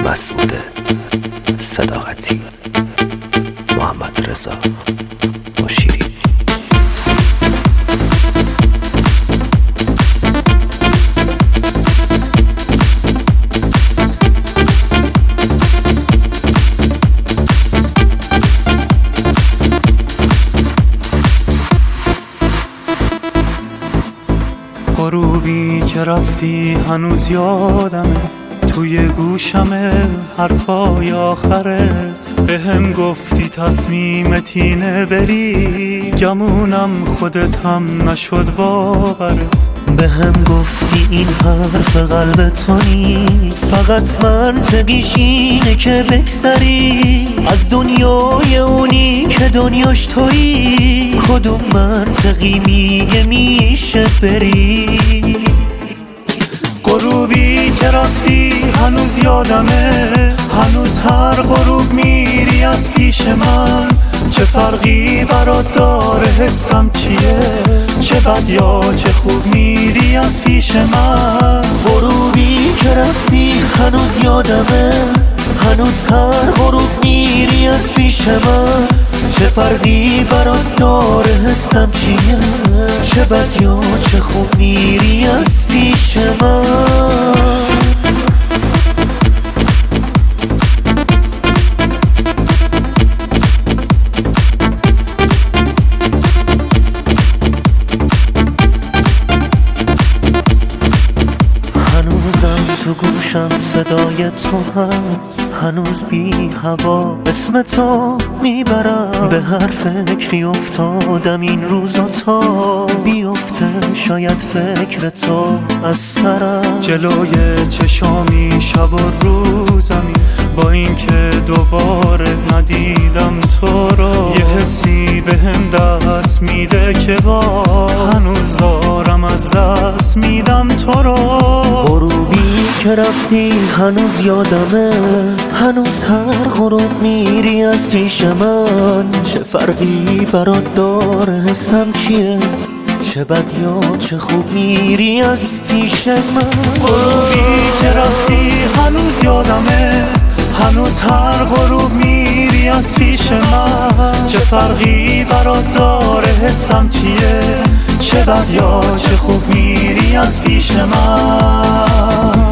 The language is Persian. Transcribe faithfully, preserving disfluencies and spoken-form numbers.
مسعود صداقتی، محمد رضا مشیری. غروبی که رفتی هنوز یادمه، توی گوشمه حرفای آخرت. به هم گفتی تصمیمت اینه بری، گمونم خودت هم نشد باورت. به هم گفتی این حرف قلب تو نیست، فقط منطقیش اینه که بگذری از دنیای اونی که دنیاش تویی. کدوم منطقی میگه میشه بری؟ غروبی که رفتی هنوز یادمه، هنوز هر غروب میری از پیش من. چه فرقی برات داره حسم چیه؟ چه بد یا چه خوب میری از پیش من. غروبی که رفتی هنوز یادمه، هنوز هر غروب میری از پیش من. چه فرقی برات داره حسم چیه؟ چه بد یا چه خوب میری از پیش من. تو گوشم صدای تو هست، هنوز بی هوا اسم تو میبرم. به هر فکری افتادم این روزا تا بیفته شاید فکر تو از سرم. جلوی چشامی شب و روزمی، با اینکه دوباره ندیدم تو رو. یه حسی به هم دست میده که با هنوز دارم از دست میدم تو رو. غروبی که رفتی هنوز یادمه، هنوز هر غروب میری از پیش من. چه فرقی برات داره حسم چیه؟ چه بد یا چه خوب میری از پیش من. غروبی که رفتی هنوز یادمه، هنوز هر غروب میری از پیش من. چه فرقی برات داره حسم چیه؟ چه بد یا چه خوب میری از پیش من.